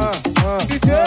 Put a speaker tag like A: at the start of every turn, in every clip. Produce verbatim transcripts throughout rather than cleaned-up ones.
A: D J.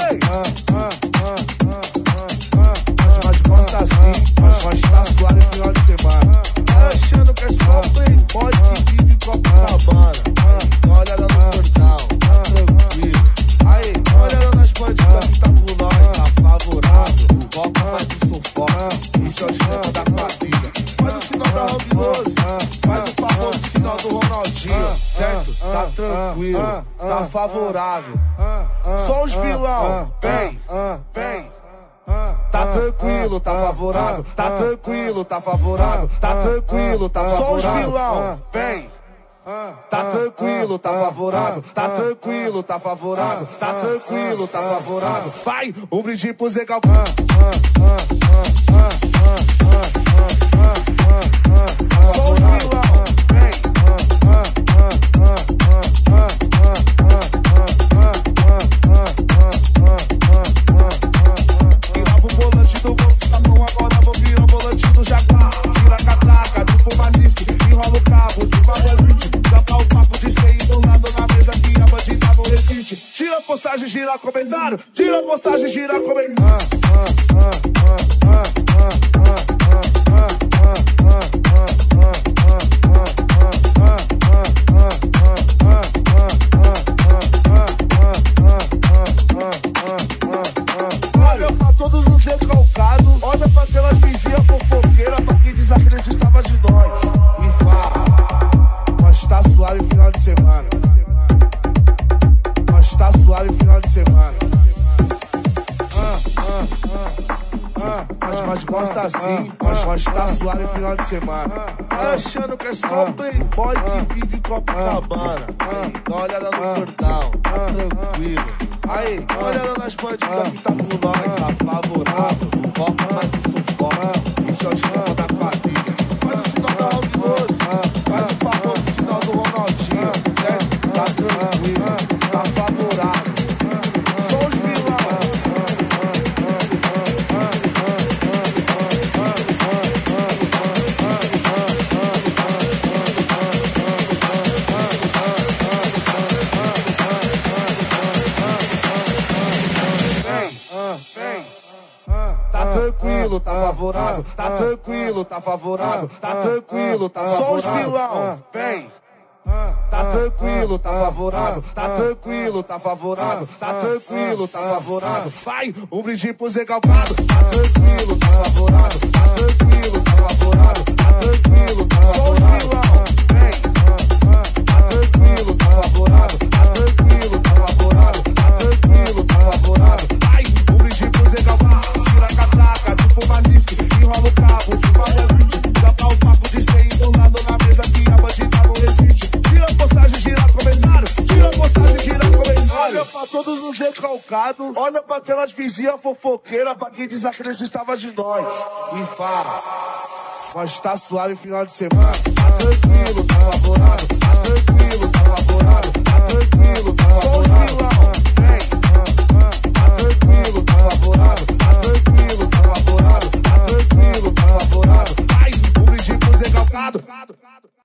A: Mas gosta assim, mas mas tá suave no final de semana. Tá achando que é só playboy que vive Copacabana. Dá uma olhada no portal, tá tranquilo. Aí, dá uma olhada nas bandidas que tá por nós, tá favorável. Foca mais no sufoco, isso é o esquema da quadrilha. Faz o sinal da Rob doze, faz o famoso sinal do Ronaldinho, certo? Tá tranquilo, tá favorável. Só os vilão, vem, vem. Tá tranquilo, tá favorável. Tá tranquilo, tá favorável. Tá tranquilo, tá favorável. Só os vilão, vem. Tá tranquilo, tá favorável. Tá tranquilo, tá favorável. Tá tranquilo, tá favorável. Vai, um brinde pro Zé Galvão. Só os vilão, vem. Tirava o volante do Golf Sapão, agora vou virar o volante do Jaguar. Tira a catraca, tipo uma disque, enrola o cabo, tipo a Belvite. Joga o papo de cem do lado na mesa que a bandida não resiste. Tira a postagem, gira comentário. Tira a postagem, gira comentário. Olha pra todos os recalcados, olha pra aquelas vizinhas fofoqueiras, pra quem desacreditava de nós. E fala, mas tá suave final de semana. Mas tá suave final de semana. Ah, ah, ah, ah, mas, mas gosta assim, mas, mas tá suave final de semana. Tá achando que é só playboy que vive Copacabana. Dá uma olhada no portal, tá tranquilo. Aí, dá uma olhada nas bandidas que tá por nós, tá favorável. Foca mais no sufoco, isso é o esquema da quadrilha. Faz o sinal da Rob doze, faz o famoso sinal do Ronaldinho, certo? Tá tranquilo, tá favorável. Só os vilão. Tá tranquilo, tá favorável. Tá tranquilo, tá favorável. Tá tranquilo, tá favorável. Só os vilão, vem. Tá tranquilo, tá favorável. Tá tranquilo, tá favorável. Tá tranquilo, tá favorável. Vai, um brinde pro Zé Galvado. Tá tranquilo, tá favorável. Tá tranquilo, tá favorável. Tá tranquilo, tá favorável. Só os vilão, vem. Tá tranquilo, tá favorável. Tá tranquilo, tá favorável. Tá tranquilo, tá favorável. Vai, um brinde pro Zé Galvado. Tira a catraca, tipo uma disque, enrola o cabo, tipo a Belvite. Joga o papo de cem do lado na mesa que a bandida não resiste. Tira a postagem, gira comentário. Tira a postagem, gira comentário. Olha pra todos os recalcados, olha pra aquelas vizinhas fofoqueiras, pra quem desacreditava de nós. E fala, mas tá suave final de semana. Tá tranquilo, tá favorável. Tá tranquilo, tá favorável. Tá tranquilo, tá favorável.